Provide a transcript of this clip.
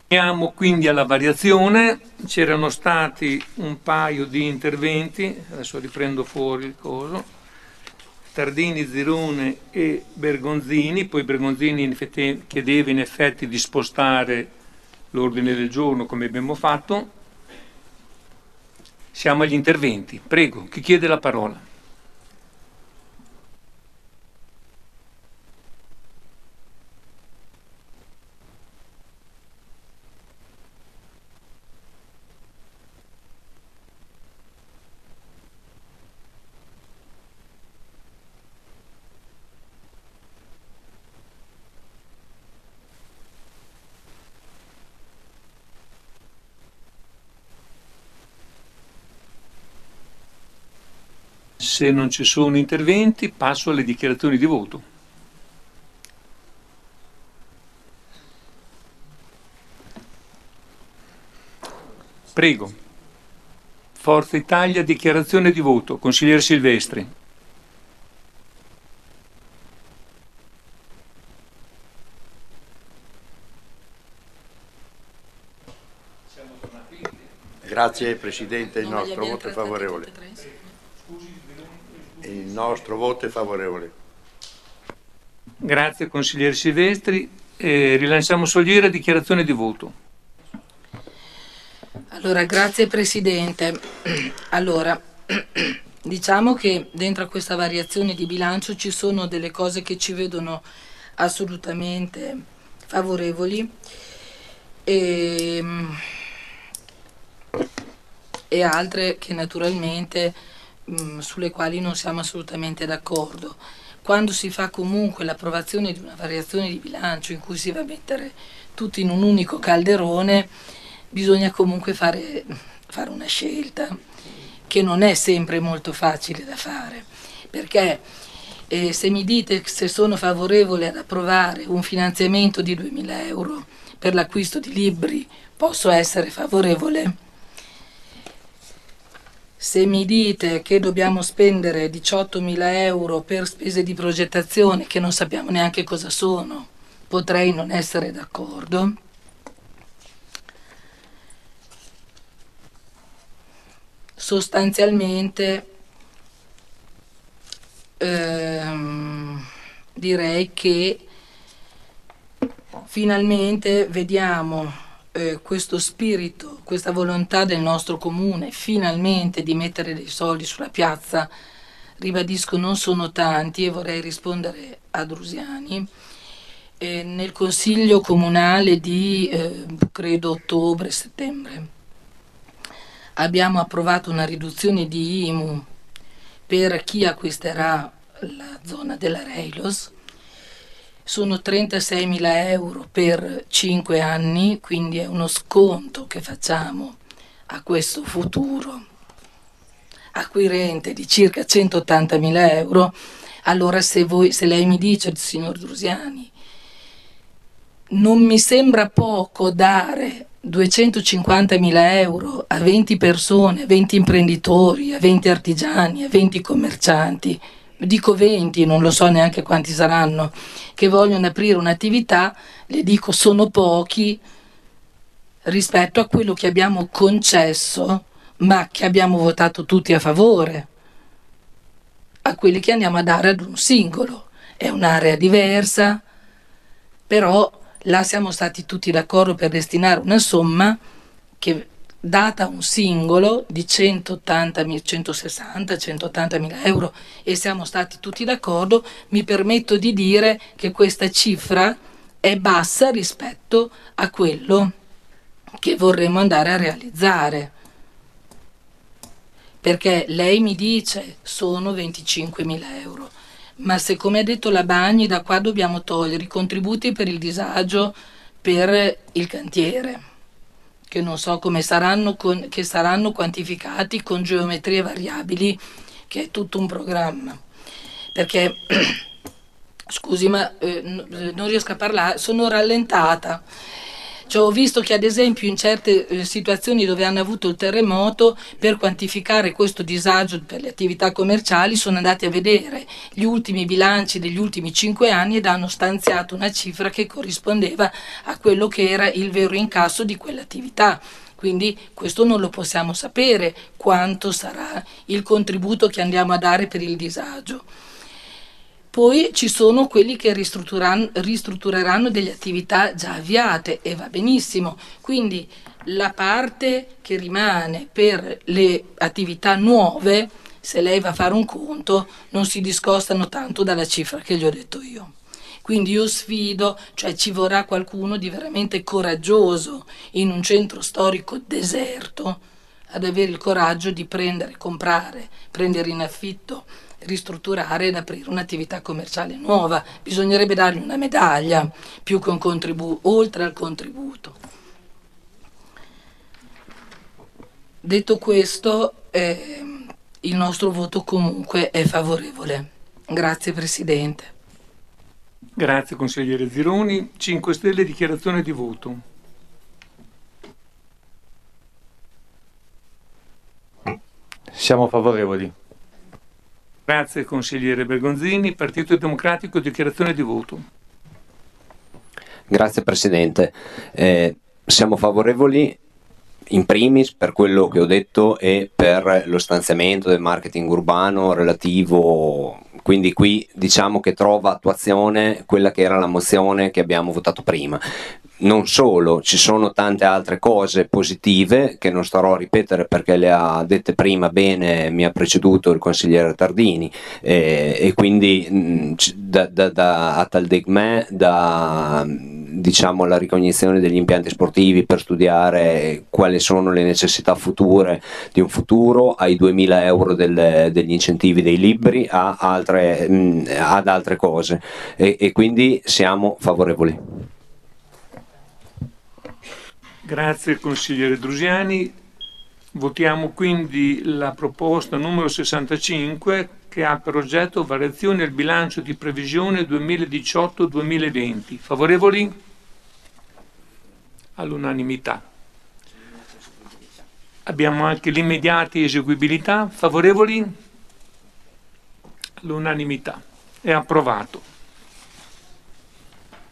Andiamo quindi alla variazione. C'erano stati un paio di interventi, adesso riprendo fuori il coso, Tardini, Zirone e Bergonzini. Poi Bergonzini chiedeva in effetti di spostare l'ordine del giorno come abbiamo fatto. Siamo agli interventi. Prego, chi chiede la parola? Se non ci sono interventi, passo alle dichiarazioni di voto. Prego. Forza Italia, dichiarazione di voto. Consigliere Silvestri. Grazie Presidente, il nostro voto è favorevole. Il nostro voto è favorevole. Grazie consigliere Silvestri. Rilanciamo Soliera, dichiarazione di voto. Allora, grazie Presidente. Allora, diciamo che dentro a questa variazione di bilancio ci sono delle cose che ci vedono assolutamente favorevoli e altre che naturalmente sulle quali non siamo assolutamente d'accordo. Quando si fa comunque l'approvazione di una variazione di bilancio in cui si va a mettere tutti in un unico calderone, bisogna comunque fare una scelta che non è sempre molto facile da fare, perché se mi dite se sono favorevole ad approvare un finanziamento di 2.000 euro per l'acquisto di libri, posso essere favorevole. Se mi dite che dobbiamo spendere 18.000 euro per spese di progettazione che non sappiamo neanche cosa sono, potrei non essere d'accordo. Sostanzialmente direi che finalmente vediamo questo spirito, questa volontà del nostro comune finalmente di mettere dei soldi sulla piazza. Ribadisco, non sono tanti e vorrei rispondere a Drusiani. Nel consiglio comunale di credo ottobre-settembre abbiamo approvato una riduzione di IMU per chi acquisterà la zona della Reilos. Sono 36.000 euro per 5 anni, quindi è uno sconto che facciamo a questo futuro acquirente di circa 180.000 euro. Allora se lei mi dice, signor Drusiani, non mi sembra poco dare 250.000 euro a 20 persone, a 20 imprenditori, a 20 artigiani, a 20 commercianti, dico 20, non lo so neanche quanti saranno, che vogliono aprire un'attività, le dico sono pochi rispetto a quello che abbiamo concesso, ma che abbiamo votato tutti a favore, a quelli che andiamo a dare ad un singolo. È un'area diversa, però là siamo stati tutti d'accordo per destinare una somma che, data a un singolo, di 180.000 euro, e siamo stati tutti d'accordo. Mi permetto di dire che questa cifra è bassa rispetto a quello che vorremmo andare a realizzare, perché lei mi dice sono 25.000 euro, ma se, come ha detto la Bagni, da qua dobbiamo togliere i contributi per il disagio per il cantiere, che non so come saranno, che saranno quantificati con geometrie variabili, che è tutto un programma. Perché, scusi, ma non riesco a parlare, sono rallentata. Cioè, ho visto che ad esempio in certe situazioni dove hanno avuto il terremoto, per quantificare questo disagio per le attività commerciali, sono andati a vedere gli ultimi bilanci degli ultimi 5 anni ed hanno stanziato una cifra che corrispondeva a quello che era il vero incasso di quell'attività. Quindi questo non lo possiamo sapere, quanto sarà il contributo che andiamo a dare per il disagio. Poi ci sono quelli che ristruttureranno delle attività già avviate e va benissimo, quindi la parte che rimane per le attività nuove, se lei va a fare un conto, non si discostano tanto dalla cifra che gli ho detto io. Quindi io sfido, cioè ci vorrà qualcuno di veramente coraggioso in un centro storico deserto ad avere il coraggio di prendere, comprare, prendere in affitto, ristrutturare ed aprire un'attività commerciale nuova. Bisognerebbe dargli una medaglia più che un contributo, oltre al contributo. Detto questo, il nostro voto comunque è favorevole. Grazie Presidente. Grazie consigliere Zironi. 5 Stelle, dichiarazione di voto. Siamo favorevoli. Grazie consigliere Bergonzini. Partito Democratico, dichiarazione di voto. Grazie Presidente. Siamo favorevoli in primis per quello che ho detto e per lo stanziamento del marketing urbano relativo, quindi qui diciamo che trova attuazione quella che era la mozione che abbiamo votato prima. Non solo, ci sono tante altre cose positive che non starò a ripetere perché le ha dette prima bene, mi ha preceduto il consigliere Tardini, e quindi a Taldegmè, da diciamo la ricognizione degli impianti sportivi per studiare quali sono le necessità future di un futuro, ai 2.000 euro degli incentivi dei libri, ad altre cose, e quindi siamo favorevoli. Grazie consigliere Drusiani. Votiamo quindi la proposta numero 65 che ha per oggetto variazioni al bilancio di previsione 2018-2020. Favorevoli? All'unanimità. Abbiamo anche l'immediata eseguibilità. Favorevoli? All'unanimità. È approvato.